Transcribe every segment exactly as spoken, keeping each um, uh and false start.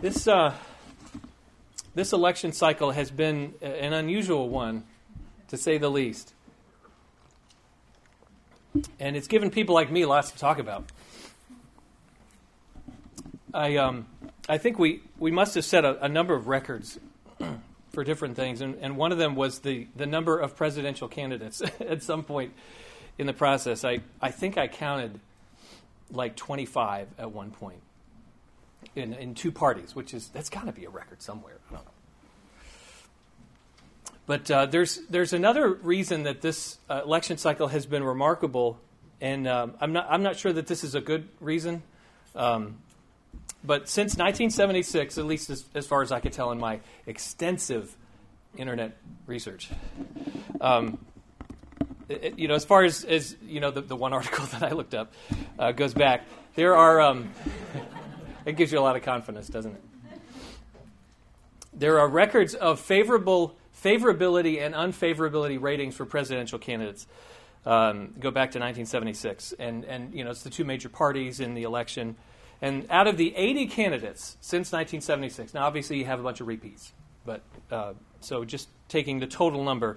This uh, this election cycle has been an unusual one, to say the least. And it's given people like me lots to talk about. I um I think we, we must have set a, a number of records for different things, and, and one of them was the, the number of presidential candidates at some point in the process. I, I think I counted like twenty-five at one point in, in two parties, which is, that's got to be a record somewhere. I don't know. But uh, there's there's another reason that this uh, election cycle has been remarkable, and um, I'm not I'm not sure that this is a good reason. Um, but since nineteen seventy-six, at least as, as far as I could tell in my extensive internet research, um, it, you know, as far as, as you know, the, the one article that I looked up uh, goes back, there are. Um, it gives you a lot of confidence, doesn't it? There are records of favorable. favorability and unfavorability ratings for presidential candidates um, go back to nineteen seventy-six. And, and, you know, it's the two major parties in the election. And out of the eighty candidates since nineteen seventy-six, now obviously you have a bunch of repeats, but uh, so just taking the total number,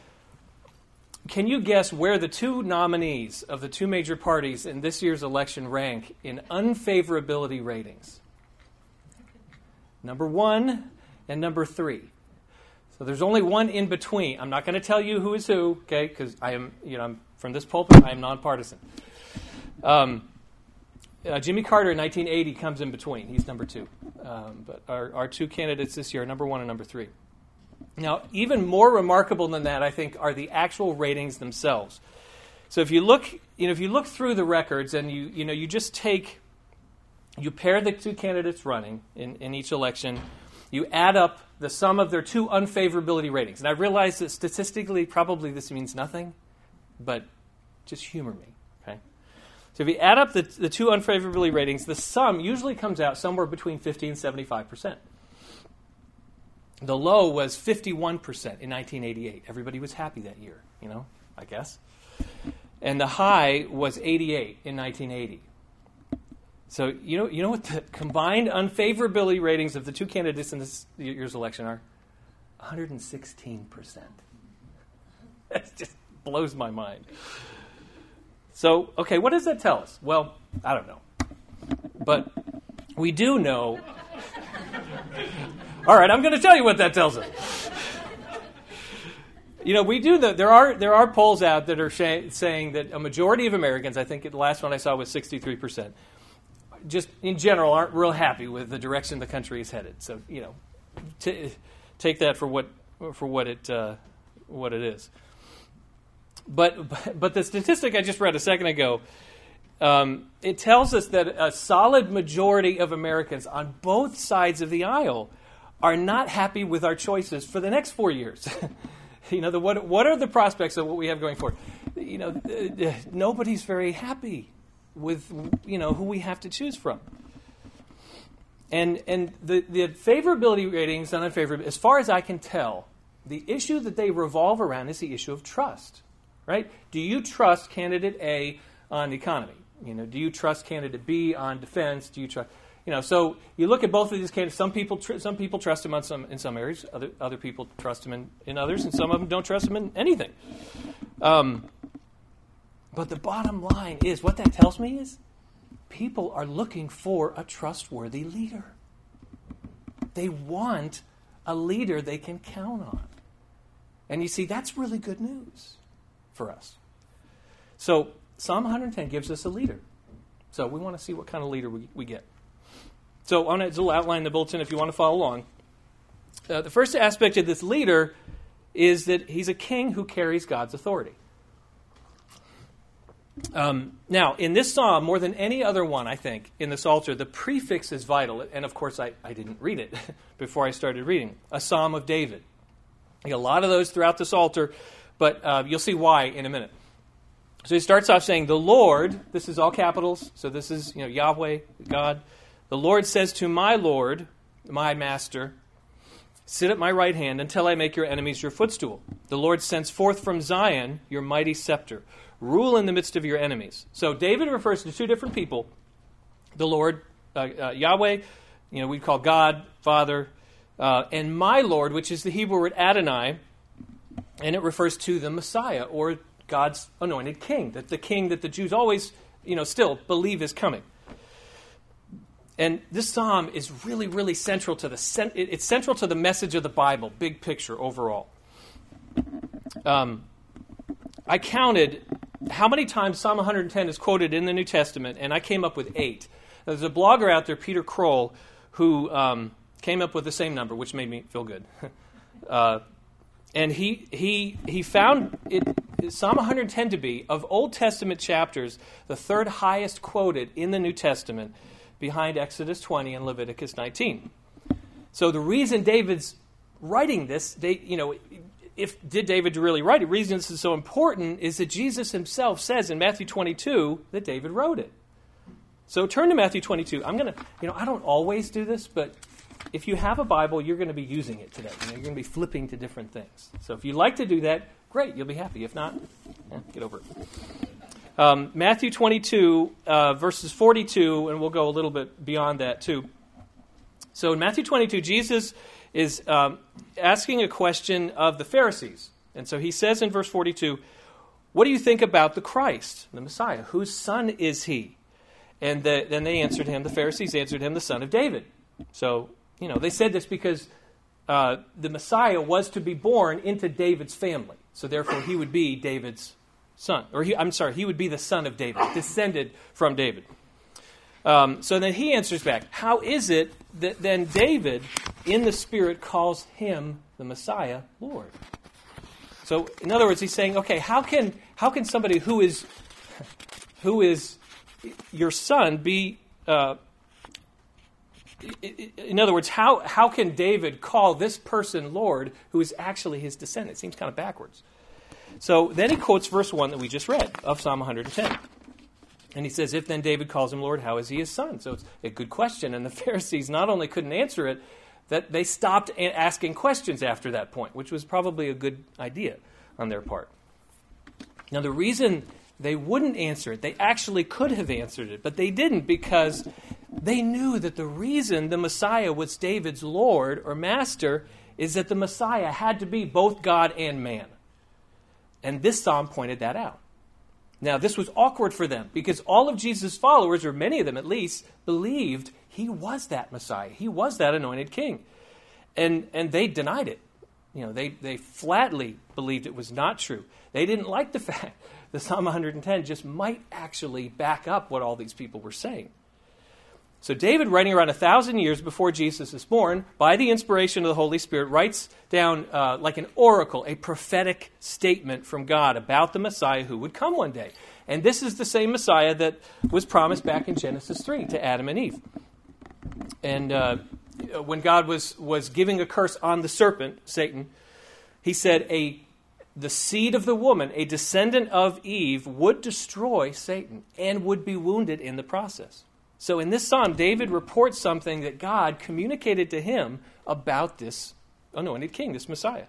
can you guess where the two nominees of the two major parties in this year's election rank in unfavorability ratings? Number one and number three. So there's only one in between. I'm not going to tell you who is who, okay? Because I am, you know, I'm from this pulpit. I am nonpartisan. Um, uh, Jimmy Carter in nineteen eighty comes in between. He's number two. Um, but our, our two candidates this year are number one and number three. Now, even more remarkable than that, I think, are the actual ratings themselves. So if you look, you know, if you look through the records and you, you know, you just take, you pair the two candidates running in, in each election. You add up the sum of their two unfavorability ratings. And I realize that statistically probably this means nothing, but just humor me, okay? So if you add up the, the two unfavorability ratings, the sum usually comes out somewhere between fifty and seventy-five percent. The low was fifty-one percent in nineteen eighty-eight. Everybody was happy that year, you know, I guess. And the high was eighty-eight in nineteen eighty. So you know, you know what the combined unfavorability ratings of the two candidates in this year's election are? one hundred sixteen percent. That just blows my mind. So, okay, what does that tell us? Well, I don't know. But we do know. All right, I'm going to tell you what that tells us. You know, we do the, there are there are polls out that are sh- saying that a majority of Americans, I think the last one I saw was sixty-three percent, just in general aren't real happy with the direction the country is headed. So, you know, t- take that for what for what it uh, what it is. But but the statistic I just read a second ago, um, it tells us that a solid majority of Americans on both sides of the aisle are not happy with our choices for the next four years. You know, the, what what are the prospects of what we have going forward? You know, uh, uh, nobody's very happy with, you know, who we have to choose from. And and the, the favorability ratings and unfavorability, as far as I can tell, the issue that they revolve around is the issue of trust, right? Do you trust candidate A on the economy? You know, do you trust candidate B on defense? Do you trust, you know, so you look at both of these candidates. Some people tr- some people trust him on some in some areas. Other other people trust him in, in others, and some of them don't trust him in anything. Um, but the bottom line is, what that tells me is, people are looking for a trustworthy leader. They want a leader they can count on. And you see, that's really good news for us. So Psalm one hundred ten gives us a leader. So we want to see what kind of leader we, we get. So on a little outline in the bulletin, if you want to follow along. Uh, the first aspect of this leader is that he's a king who carries God's authority. Um, now, in this psalm, more than any other one, I think, in the Psalter, the prefix is vital. And, of course, I, I didn't read it before I started reading. A Psalm of David. You get a lot of those throughout the Psalter, but uh, you'll see why in a minute. So he starts off saying, the Lord, this is all capitals, so this is, you know, Yahweh, God. The Lord says to my Lord, my master, sit at my right hand until I make your enemies your footstool. The Lord sends forth from Zion your mighty scepter. Rule in the midst of your enemies. So David refers to two different people. The Lord, uh, uh, Yahweh, You know, we'd call God, Father, uh, and my Lord, which is the Hebrew word Adonai, and it refers to the Messiah, or God's anointed king, that the king that the Jews always, you know, still believe is coming. And this psalm is really, really central to the, it's central to the message of the Bible, big picture overall. Um, I counted how many times Psalm one hundred ten is quoted in the New Testament, and I came up with eight. There's a blogger out there, Peter Kroll, who um, came up with the same number, which made me feel good. uh, and he he he found it, Psalm one hundred ten to be, of Old Testament chapters, the third highest quoted in the New Testament, behind Exodus twenty and Leviticus nineteen. So the reason David's writing this, they, you know, if did David really write it? The reason this is so important is that Jesus himself says in Matthew twenty-two that David wrote it. So turn to Matthew twenty-two. I'm going to, you know, I don't always do this, but if you have a Bible, you're going to be using it today. You know, you're going to be flipping to different things. So if you like to do that, great, you'll be happy. If not, eh, get over it. Um, Matthew twenty-two, uh, verses forty-two, and we'll go a little bit beyond that too. So in Matthew twenty-two, Jesus is um, asking a question of the Pharisees. And so he says in verse forty-two, "What do you think about the Christ, the Messiah? Whose son is he?" And the, then they answered him, the Pharisees answered him, "the son of David." So, you know, they said this because uh, the Messiah was to be born into David's family. So therefore he would be David's son. Or he, I'm sorry, he would be the son of David, descended from David. Um, so then he answers back, how is it that then David, in the Spirit, calls him, the Messiah, Lord? So, in other words, he's saying, okay, how can how can somebody who is who is your son be? Uh, in other words, how how can David call this person Lord, who is actually his descendant? It seems kind of backwards. So then he quotes verse one that we just read of Psalm one hundred ten. And he says, if then David calls him Lord, how is he his son? So it's a good question. And the Pharisees not only couldn't answer it, that they stopped a- asking questions after that point, which was probably a good idea on their part. Now, the reason they wouldn't answer it, they actually could have answered it, but they didn't because they knew that the reason the Messiah was David's Lord or Master is that the Messiah had to be both God and man. And this psalm pointed that out. Now, this was awkward for them because all of Jesus' followers, or many of them at least, believed he was that Messiah. He was that anointed king. And and they denied it. You know, they, they flatly believed it was not true. They didn't like the fact that Psalm one hundred ten just might actually back up what all these people were saying. So David, writing around a thousand years before Jesus is born, by the inspiration of the Holy Spirit, writes down uh, like an oracle, a prophetic statement from God about the Messiah who would come one day. And this is the same Messiah that was promised back in Genesis three to Adam and Eve. And uh, when God was, was giving a curse on the serpent, Satan, he said, a the seed of the woman, a descendant of Eve, would destroy Satan and would be wounded in the process. So in this psalm, David reports something that God communicated to him about this anointed king, this Messiah.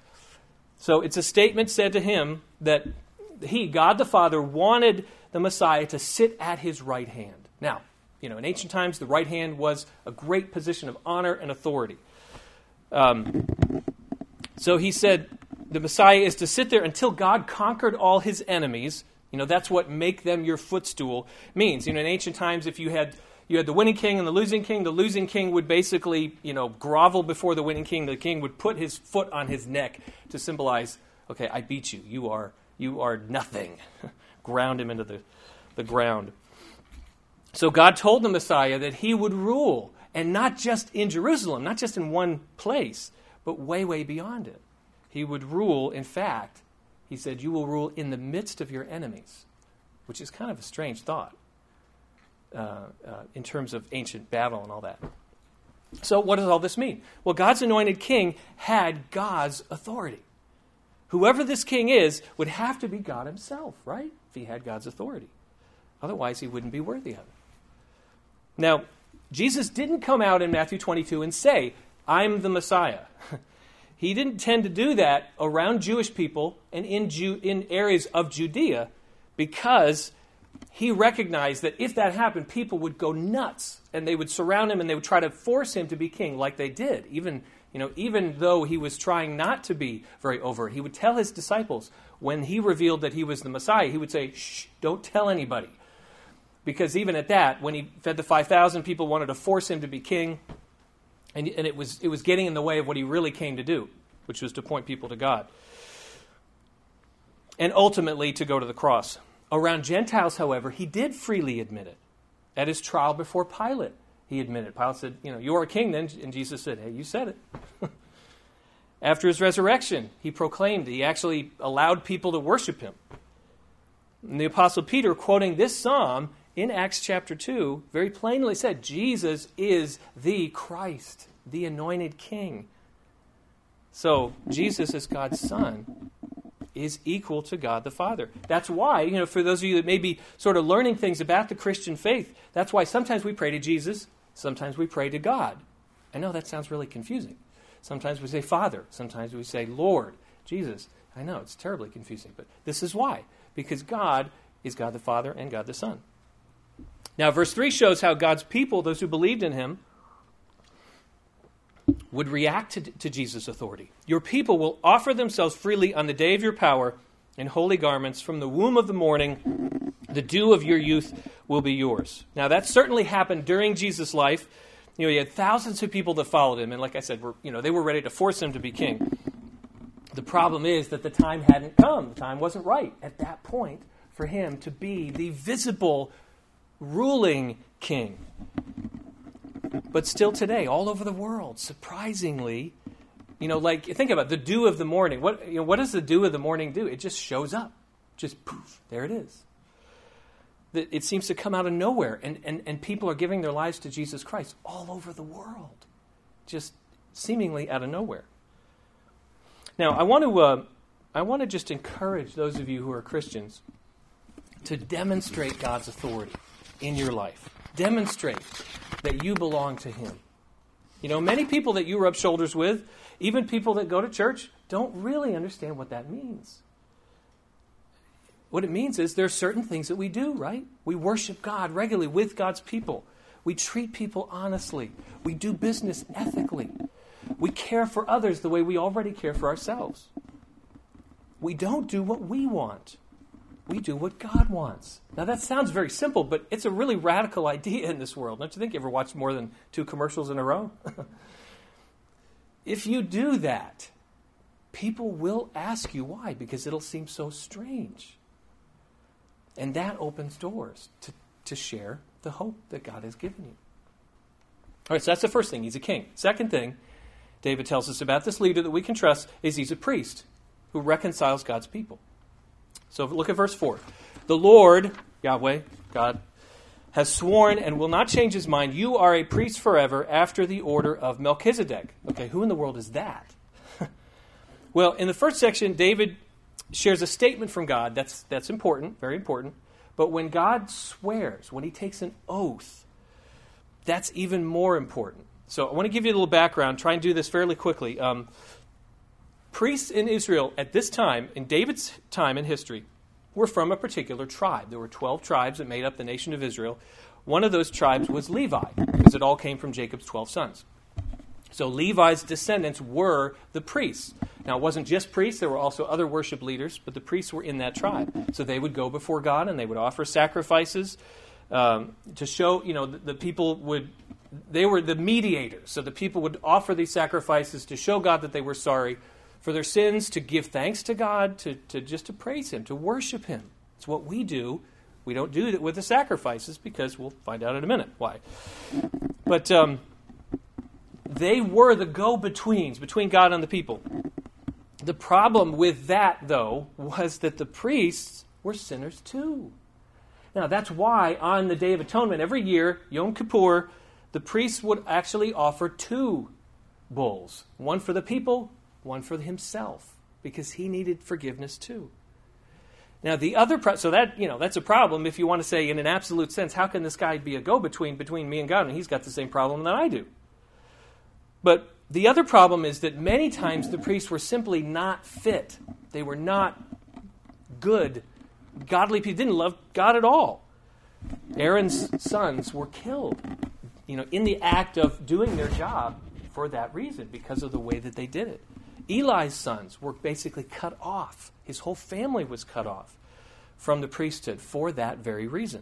So it's a statement said to him that he, God the Father, wanted the Messiah to sit at his right hand. Now, you know, in ancient times, the right hand was a great position of honor and authority. Um, so he said the Messiah is to sit there until God conquered all his enemies. You know, that's what make them your footstool means. You know, in ancient times, if you had you had the winning king and the losing king, the losing king would basically, you know, grovel before the winning king. The king would put his foot on his neck to symbolize, okay, I beat you. You are you are nothing. Ground him into the, the ground. So God told the Messiah that he would rule, and not just in Jerusalem, not just in one place, but way, way beyond it. He would rule, in fact, he said, you will rule in the midst of your enemies, which is kind of a strange thought uh, uh, in terms of ancient battle and all that. So what does all this mean? Well, God's anointed king had God's authority. Whoever this king is would have to be God himself, right? If he had God's authority. Otherwise, he wouldn't be worthy of it. Now, Jesus didn't come out in Matthew twenty-two and say, I'm the Messiah. He didn't tend to do that around Jewish people and in Ju- in areas of Judea because he recognized that if that happened, people would go nuts, and they would surround him, and they would try to force him to be king, like they did. Even, you know, even though he was trying not to be very overt, he would tell his disciples, when he revealed that he was the Messiah, he would say, shh, don't tell anybody. Because even at that, when he fed the five thousand, people wanted to force him to be king, and, and it was it was getting in the way of what he really came to do, which was to point people to God. And ultimately to go to the cross. Around Gentiles, however, he did freely admit it. At his trial before Pilate, he admitted. Pilate said, you know, you are a king then. And Jesus said, hey, you said it. After his resurrection, he proclaimed, he actually allowed people to worship him. And the Apostle Peter, quoting this psalm in Acts chapter two, very plainly said, Jesus is the Christ, the anointed king. So, Jesus as God's Son is equal to God the Father. That's why, you know, for those of you that may be sort of learning things about the Christian faith, that's why sometimes we pray to Jesus, sometimes we pray to God. I know that sounds really confusing. Sometimes we say Father, sometimes we say Lord, Jesus. I know, it's terribly confusing, but this is why. Because God is God the Father and God the Son. Now, verse three shows how God's people, those who believed in him, would react to, to Jesus' authority. Your people will offer themselves freely on the day of your power in holy garments. From the womb of the morning, the dew of your youth will be yours. Now, that certainly happened during Jesus' life. You know, he had thousands of people that followed him, and like I said, were, you know, they were ready to force him to be king. The problem is that the time hadn't come. The time wasn't right at that point for him to be the visible, ruling king. But still today, all over the world, surprisingly, you know, like, think about it, the dew of the morning. What, you know, what does the dew of the morning do? It just shows up. Just poof, there it is. It seems to come out of nowhere, and, and, and people are giving their lives to Jesus Christ all over the world, just seemingly out of nowhere. Now, I want to uh, I want to just encourage those of you who are Christians to demonstrate God's authority in your life. Demonstrate that you belong to him. You know, many people that you rub shoulders with, even people that go to church, don't really understand what that means. What it means is there are certain things that we do, right? We worship God regularly with God's people. We treat people honestly. We do business ethically. We care for others the way we already care for ourselves. We don't do what we want. We do what God wants. Now that sounds very simple, but it's a really radical idea in this world. Don't you think you ever watched more than two commercials in a row? If you do that, people will ask you why, because it'll seem so strange. And that opens doors to, to share the hope that God has given you. All right, so that's the first thing. He's a king. Second thing David tells us about this leader that we can trust is he's a priest who reconciles God's people. So look at verse four. The Lord, Yahweh, God, has sworn and will not change his mind. You are a priest forever after the order of Melchizedek. Okay, who in the world is that? Well, in the first section, David shares a statement from God. That's, that's important, very important. But when God swears, when he takes an oath, that's even more important. So I want to give you a little background. Try and do this fairly quickly. Um, priests in Israel at this time, in David's time in history, were from a particular tribe. There were twelve tribes that made up the nation of Israel. One of those tribes was Levi, because it all came from Jacob's twelve sons. So Levi's descendants were the priests. Now, it wasn't just priests. There were also other worship leaders, but the priests were in that tribe. So they would go before God, and they would offer sacrifices um, to show, you know, the, the people would, they were the mediators. So the people would offer these sacrifices to show God that they were sorry for their sins, to give thanks to God, to, to just to praise him, to worship him. It's what we do. We don't do it with the sacrifices because we'll find out in a minute why. But um, they were the go-betweens between God and the people. The problem with that, though, was that the priests were sinners too. Now, that's why on the Day of Atonement every year, Yom Kippur, the priests would actually offer two bulls. One for the people, one for himself, because he needed forgiveness too. Now, the other, pro- so that, you know, that's a problem if you want to say in an absolute sense, how can this guy be a go-between between me and God? And he's got the same problem that I do. But the other problem is that many times the priests were simply not fit. They were not good, godly people. Didn't love God at all. Aaron's sons were killed, you know, in the act of doing their job for that reason, because of the way that they did it. Eli's sons were basically cut off. His whole family was cut off from the priesthood for that very reason.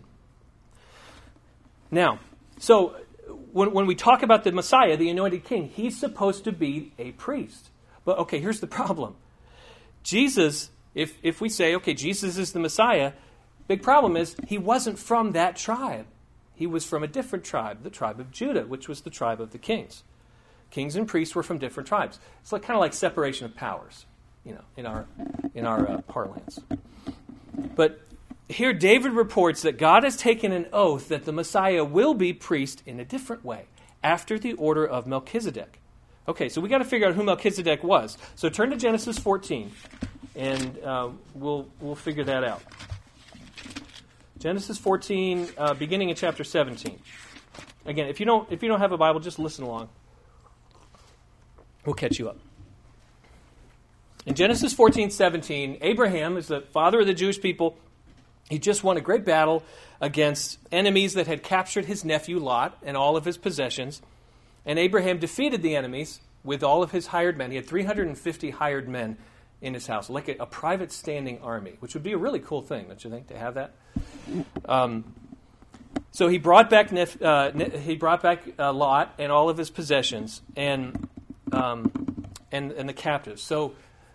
Now, so when, when we talk about the Messiah, the anointed king, he's supposed to be a priest. But okay, here's the problem. Jesus, if if we say, okay, Jesus is the Messiah, big problem is he wasn't from that tribe. He was from a different tribe, the tribe of Judah, which was the tribe of the kings. Kings and priests were from different tribes. It's like kind of like separation of powers, you know, in our in our uh, parlance. But here David reports that God has taken an oath that the Messiah will be priest in a different way, after the order of Melchizedek. Okay, so we got to figure out who Melchizedek was. So turn to Genesis fourteen, and uh, we'll we'll figure that out. Genesis fourteen, uh, beginning in chapter seventeen. Again, if you don't if you don't have a Bible, just listen along. We'll catch you up. In Genesis fourteen seventeen, Abraham is the father of the Jewish people. He just won a great battle against enemies that had captured his nephew Lot and all of his possessions. And Abraham defeated the enemies with all of his hired men. He had three hundred fifty hired men in his house, like a, a private standing army, which would be a really cool thing, don't you think, to have that? Um, so he brought back Nef- uh, ne- he brought back uh, Lot and all of his possessions and um, and and the captives. So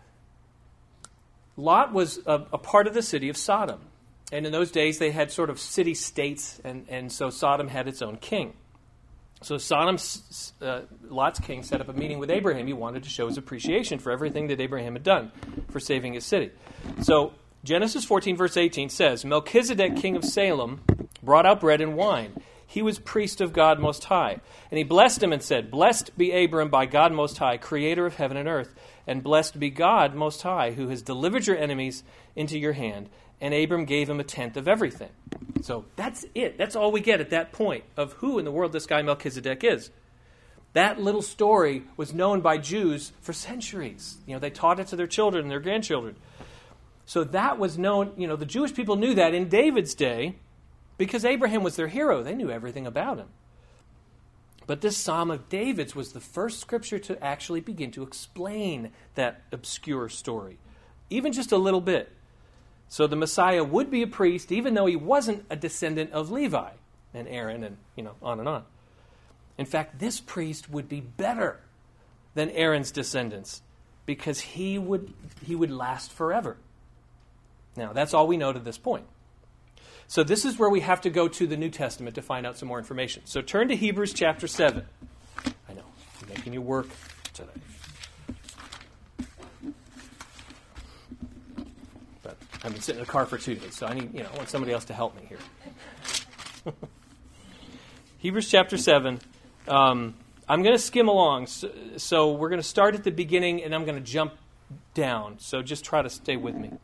Lot was a, a part of the city of Sodom, and in those days they had sort of city states, and and so Sodom had its own king. So Sodom's, uh, Lot's king set up a meeting with Abraham. He wanted to show his appreciation for everything that Abraham had done for saving his city. So Genesis fourteen, verse eighteen says, Melchizedek, king of Salem, brought out bread and wine. He was priest of God Most High. And he blessed him and said, Blessed be Abram by God Most High, creator of heaven and earth. And blessed be God Most High, who has delivered your enemies into your hand. And Abram gave him a tenth of everything. So that's it. That's all we get at that point of who in the world this guy Melchizedek is. That little story was known by Jews for centuries. You know, they taught it to their children and their grandchildren. So that was known, you know, the Jewish people knew that in David's day because Abraham was their hero. They knew everything about him. But this Psalm of David's was the first scripture to actually begin to explain that obscure story, even just a little bit. So the Messiah would be a priest, even though he wasn't a descendant of Levi and Aaron and, you know, on and on. In fact, this priest would be better than Aaron's descendants because he would he would last forever. Now, that's all we know to this point. So this is where we have to go to the New Testament to find out some more information. So turn to Hebrews chapter seven. I know, I'm making you work today. I've been sitting in a car for two days, so I need, you know, I want somebody else to help me here. Hebrews chapter seven. Um, I'm going to skim along, so, so we're going to start at the beginning, and I'm going to jump down. So just try to stay with me.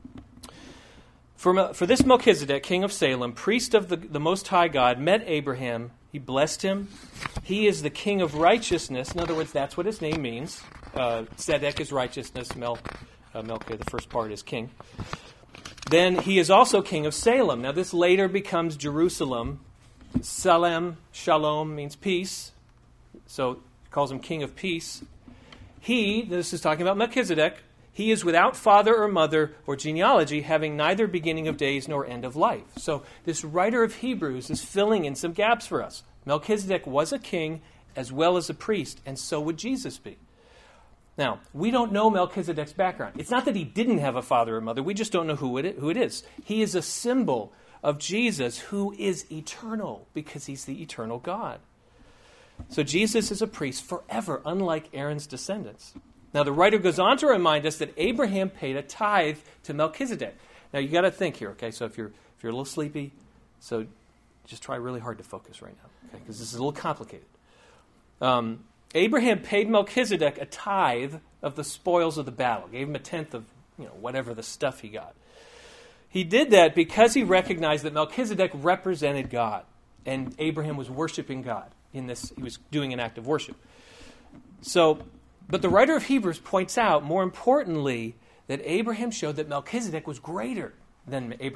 For, for this Melchizedek, king of Salem, priest of the, the Most High God, met Abraham. He blessed him. He is the king of righteousness. In other words, that's what his name means. Uh, Tzedek is righteousness. Mel, uh, Melchi, the first part, is king. Then he is also king of Salem. Now this later becomes Jerusalem. Salem, shalom, means peace. So he calls him king of peace. He, this is talking about Melchizedek, he is without father or mother or genealogy, having neither beginning of days nor end of life. So this writer of Hebrews is filling in some gaps for us. Melchizedek was a king as well as a priest, and so would Jesus be. Now, we don't know Melchizedek's background. It's not that he didn't have a father or mother. We just don't know who it, who it is. He is a symbol of Jesus, who is eternal because he's the eternal God. So Jesus is a priest forever, unlike Aaron's descendants. Now, the writer goes on to remind us that Abraham paid a tithe to Melchizedek. Now, you got to think here, okay? So if you're if you're a little sleepy, so just try really hard to focus right now, okay? Because this is a little complicated. Um, Abraham paid Melchizedek a tithe of the spoils of the battle. Gave him a tenth of, you know, whatever the stuff he got. He did that because he recognized that Melchizedek represented God, and Abraham was worshiping God in this. He was doing an act of worship. So, but the writer of Hebrews points out, more importantly, that Abraham showed that Melchizedek was greater than Abraham.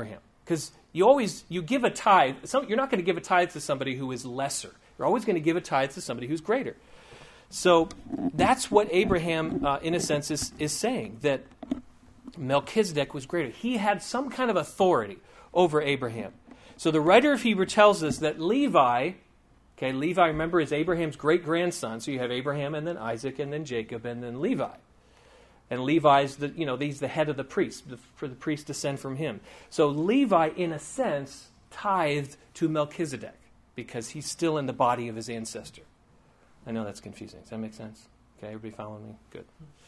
Because you always, you give a tithe. Some, you're not going to give a tithe to somebody who is lesser. You're always going to give a tithe to somebody who's greater. So that's what Abraham, uh, in a sense, is, is saying, that Melchizedek was greater. He had some kind of authority over Abraham. So the writer of Hebrews tells us that Levi, okay, Levi, remember, is Abraham's great-grandson. So you have Abraham and then Isaac and then Jacob and then Levi. And Levi's the, you know, he's the head of the priest, the, for the priest descend from him. So Levi, in a sense, tithed to Melchizedek because he's still in the body of his ancestor. I know that's confusing. Does that make sense? Okay, everybody following me? Good.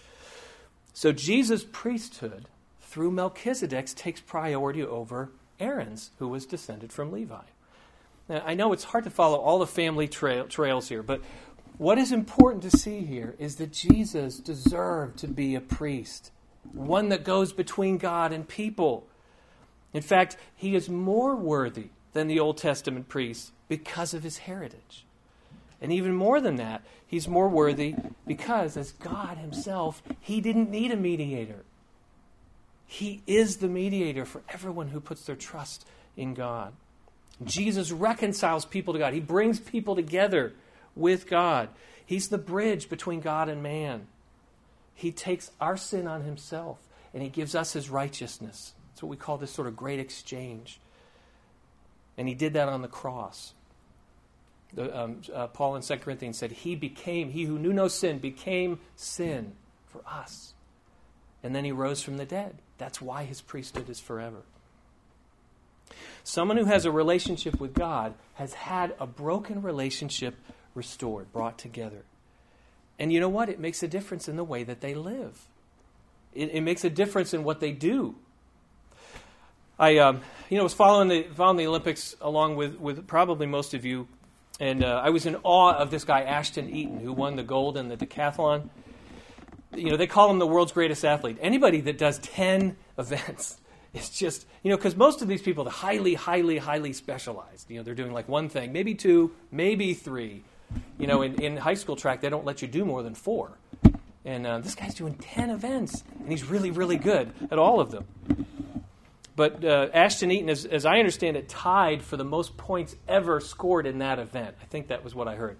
So Jesus' priesthood through Melchizedek's takes priority over Aaron's, who was descended from Levi. Now, I know it's hard to follow all the family trail, trails here, but what is important to see here is that Jesus deserved to be a priest, one that goes between God and people. In fact, he is more worthy than the Old Testament priests because of his heritage. And even more than that, he's more worthy because, as God himself, he didn't need a mediator. He is the mediator for everyone who puts their trust in God. Jesus reconciles people to God. He brings people together with God. He's the bridge between God and man. He takes our sin on himself, and he gives us his righteousness. That's what we call this sort of great exchange. And he did that on the cross. The, um, uh, Paul in Second Corinthians said, he became, he who knew no sin, became sin for us. And then he rose from the dead. That's why his priesthood is forever. Someone who has a relationship with God has had a broken relationship restored, brought together. And you know what? It makes a difference in the way that they live. It, it makes a difference in what they do. I, um, you know, was following the following the Olympics along with, with probably most of you. And uh, I was in awe of this guy, Ashton Eaton, who won the gold in the decathlon. You know, they call him the world's greatest athlete. Anybody that does ten events is just, you know, because most of these people are highly, highly, highly specialized. You know, they're doing like one thing, maybe two, maybe three. You know, in, in high school track, they don't let you do more than four. And uh, this guy's doing ten events, and he's really, really good at all of them. But uh, Ashton Eaton, as, as I understand it, tied for the most points ever scored in that event. I think that was what I heard.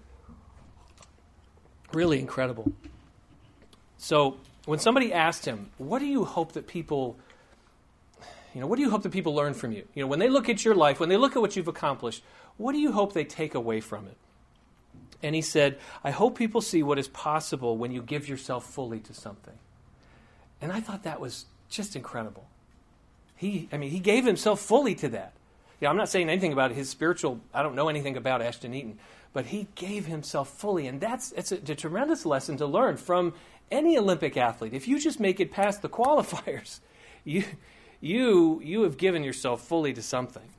Really incredible. So when somebody asked him, what do you hope that people, you know, what do you hope that people learn from you? You know, when they look at your life, when they look at what you've accomplished, what do you hope they take away from it? And he said, I hope people see what is possible when you give yourself fully to something. And I thought that was just incredible. He, I mean, he gave himself fully to that. Yeah, I'm not saying anything about his spiritual, I don't know anything about Ashton Eaton, but he gave himself fully. And that's it's a, a tremendous lesson to learn from any Olympic athlete. If you just make it past the qualifiers, you you you have given yourself fully to something.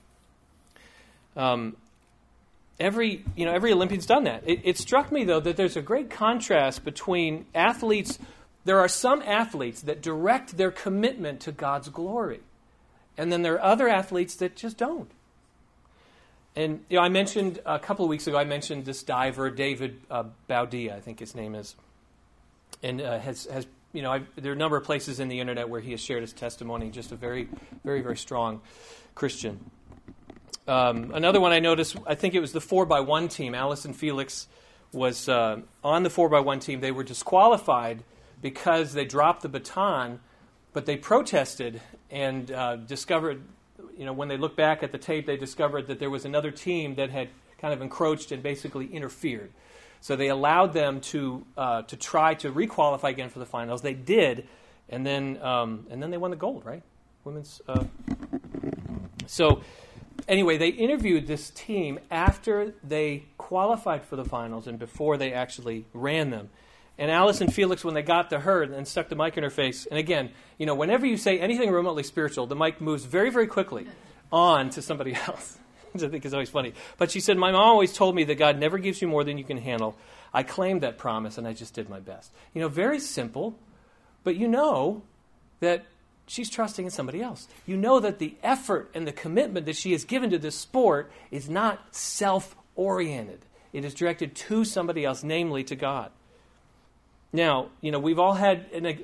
Um, every you know every Olympian's done that. It, it struck me though that there's a great contrast between athletes. There are some athletes that direct their commitment to God's glory. And then there are other athletes that just don't. And you know, I mentioned a couple of weeks ago, I mentioned this diver, David uh, Baudia, I think his name is. And uh, has, has you know, I've, there are a number of places in the internet where he has shared his testimony, just a very, very, very strong Christian. Um, another one I noticed, I think it was the four by one team. Allison Felix was uh, on the four by one team. They were disqualified because they dropped the baton, but they protested and uh, discovered, you know, when they looked back at the tape, they discovered that there was another team that had kind of encroached and basically interfered. So they allowed them to uh, to try to requalify again for the finals. They did, and then um, and then they won the gold, right? Women's. Uh... So anyway, they interviewed this team after they qualified for the finals and before they actually ran them. And Allison Felix, when they got to her and stuck the mic in her face, and again, you know, whenever you say anything remotely spiritual, the mic moves very, very quickly on to somebody else, which I think is always funny. But she said, my mom always told me that God never gives you more than you can handle. I claimed that promise, and I just did my best. You know, very simple, but you know that she's trusting in somebody else. You know that the effort and the commitment that she has given to this sport is not self-oriented. It is directed to somebody else, namely to God. Now, you know, we've all had, an,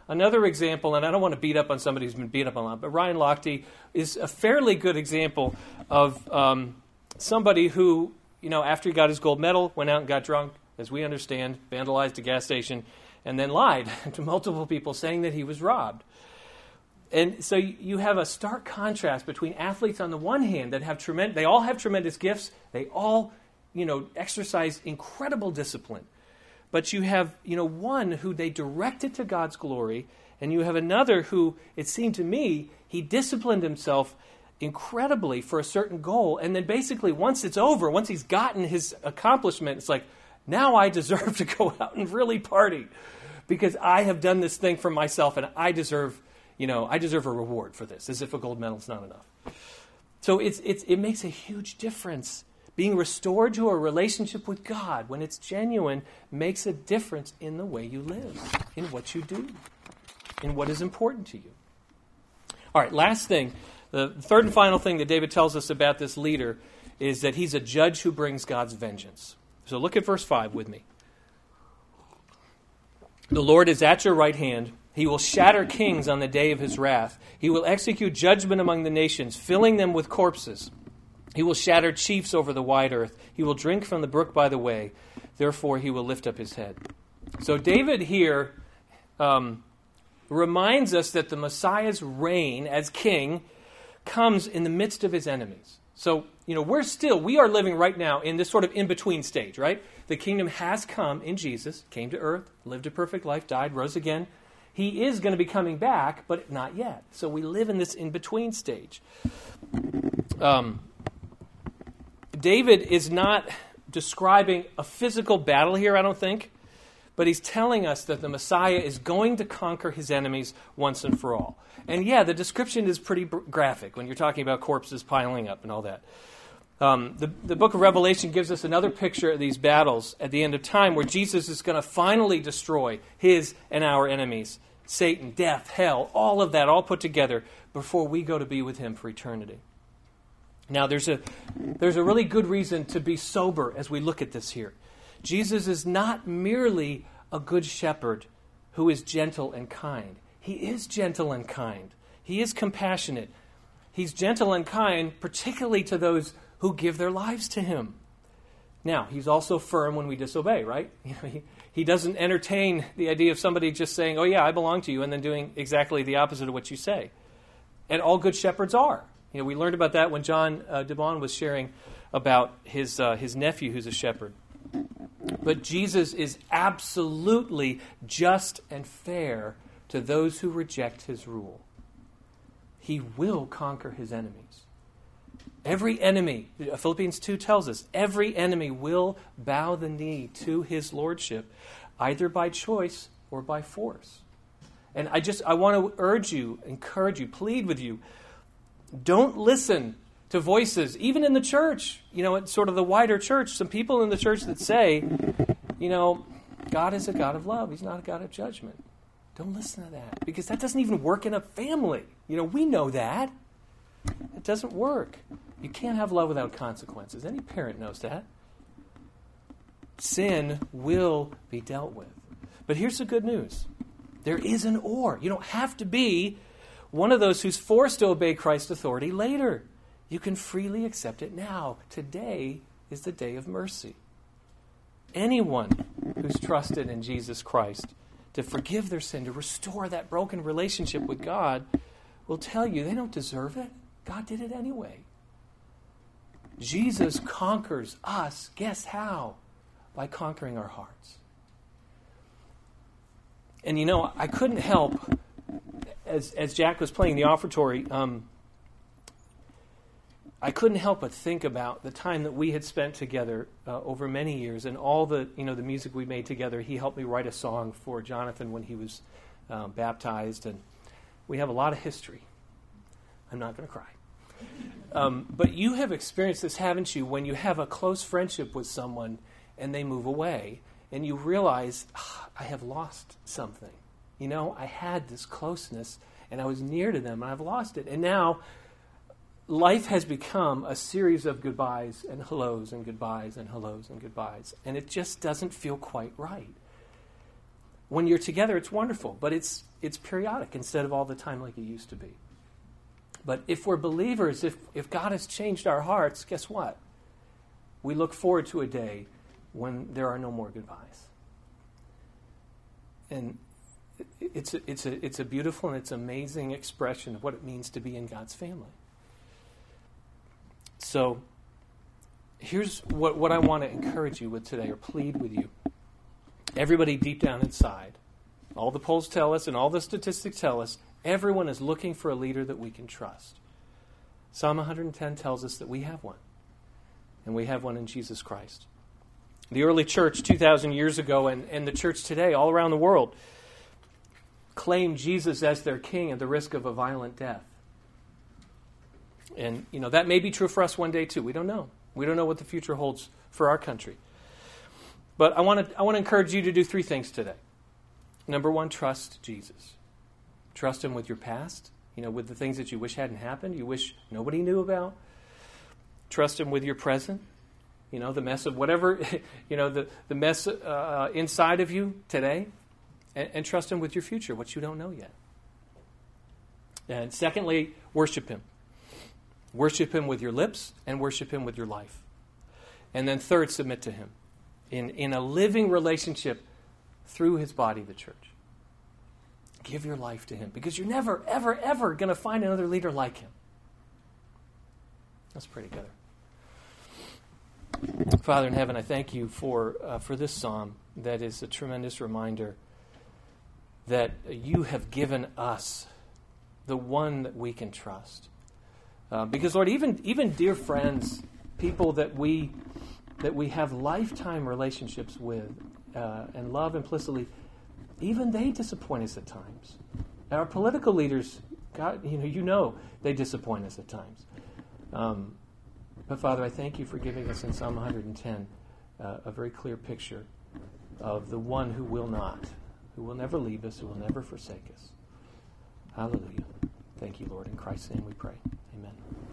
Another example, and I don't want to beat up on somebody who's been beat up a lot, but Ryan Lochte is a fairly good example of um, somebody who, you know, after he got his gold medal, went out and got drunk, as we understand, vandalized a gas station, and then lied to multiple people saying that he was robbed. And so you have a stark contrast between athletes on the one hand that have tremendous, they all have tremendous gifts, they all, you know, exercise incredible discipline. But you have, you know, one who they directed to God's glory, and you have another who, it seemed to me, he disciplined himself incredibly for a certain goal. And then basically once it's over, once he's gotten his accomplishment, it's like, now I deserve to go out and really party because I have done this thing for myself and I deserve, you know, I deserve a reward for this, as if a gold medal is not enough. So it's, it's, it makes a huge difference. Being restored to a relationship with God, when it's genuine, makes a difference in the way you live, in what you do, in what is important to you. All right, last thing. The third and final thing that David tells us about this leader is that he's a judge who brings God's vengeance. So look at verse five with me. The Lord is at your right hand. He will shatter kings on the day of his wrath. He will execute judgment among the nations, filling them with corpses. He will shatter chiefs over the wide earth. He will drink from the brook by the way. Therefore, he will lift up his head. So David here um, reminds us that the Messiah's reign as king comes in the midst of his enemies. So, you know, we're still, we are living right now in this sort of in-between stage, right? The kingdom has come in Jesus, came to earth, lived a perfect life, died, rose again. He is going to be coming back, but not yet. So we live in this in-between stage. Um David is not describing a physical battle here, I don't think, but he's telling us that the Messiah is going to conquer his enemies once and for all. And yeah, the description is pretty br- graphic when you're talking about corpses piling up and all that. Um, the, the book of Revelation gives us another picture of these battles at the end of time where Jesus is going to finally destroy his and our enemies, Satan, death, hell, all of that, all put together before we go to be with him for eternity. Now, there's a there's a really good reason to be sober as we look at this here. Jesus is not merely a good shepherd who is gentle and kind. He is gentle and kind. He is compassionate. He's gentle and kind, particularly to those who give their lives to him. Now, he's also firm when we disobey, right? You know, he, he doesn't entertain the idea of somebody just saying, oh yeah, I belong to you, and then doing exactly the opposite of what you say. And all good shepherds are. You know, we learned about that when John uh, DeBon was sharing about his uh, his nephew who's a shepherd. But Jesus is absolutely just and fair to those who reject his rule. He will conquer his enemies. Every enemy, Philippians two tells us, every enemy will bow the knee to his lordship, either by choice or by force. And I just, I want to urge you, encourage you, plead with you, don't listen to voices, even in the church, you know, it's sort of the wider church, some people in the church that say, you know, God is a God of love. He's not a God of judgment. Don't listen to that, because that doesn't even work in a family. You know, we know that. It doesn't work. You can't have love without consequences. Any parent knows that. Sin will be dealt with. But here's the good news. There is an or. You don't have to be one of those who's forced to obey Christ's authority later. You can freely accept it now. Today is the day of mercy. Anyone who's trusted in Jesus Christ to forgive their sin, to restore that broken relationship with God, will tell you they don't deserve it. God did it anyway. Jesus conquers us. Guess how? By conquering our hearts. And you know, I couldn't help, as as Jack was playing the offertory, um, I couldn't help but think about the time that we had spent together uh, over many years, and all the you know the music we made together. He helped me write a song for Jonathan when he was um, baptized, and we have a lot of history. I'm not going to cry. Um, but you have experienced this, haven't you, when you have a close friendship with someone and they move away, and you realize, oh, I have lost something. You know, I had this closeness, and I was near to them, and I've lost it. And now, life has become a series of goodbyes and hellos and goodbyes and hellos and goodbyes, and it just doesn't feel quite right. when you're together, it's wonderful, but it's it's periodic instead of all the time like it used to be. But if we're believers, if, if God has changed our hearts, guess what? We look forward to a day when there are no more goodbyes. And it's a, it's a, it's a beautiful and it's an amazing expression of what it means to be in God's family. So here's what, what I want to encourage you with today, or plead with you. Everybody deep down inside, all the polls tell us and all the statistics tell us, everyone is looking for a leader that we can trust. Psalm one hundred ten tells us that we have one. And we have one in Jesus Christ. The early church two thousand years ago and, and the church today all around the world claimed Jesus as their king at the risk of a violent death. And, you know, that may be true for us one day too. We don't know. We don't know what the future holds for our country. But I want to I want to encourage you to do three things today. Number one, trust Jesus. Trust him with your past, you know, with the things that you wish hadn't happened, you wish nobody knew about. Trust him with your present, you know, the mess of whatever, you know, the, the mess uh, inside of you today. And, and trust him with your future, what you don't know yet. And secondly, worship him. Worship him with your lips and worship him with your life. And then third, submit to him in, in a living relationship through his body, the church. Give your life to him because you're never, ever, ever going to find another leader like him. Let's pray together. Father in heaven, I thank you for uh, for this psalm that is a tremendous reminder that you have given us the one that we can trust. Uh, because, Lord, even even dear friends, people that we that we have lifetime relationships with uh, and love implicitly, even they disappoint us at times. Our political leaders, God, you know, you know, they disappoint us at times. Um, but Father, I thank you for giving us in Psalm one hundred ten uh, a very clear picture of the one who will not, who will never leave us, who will never forsake us. Hallelujah. Thank you, Lord. In Christ's name we pray. Amen.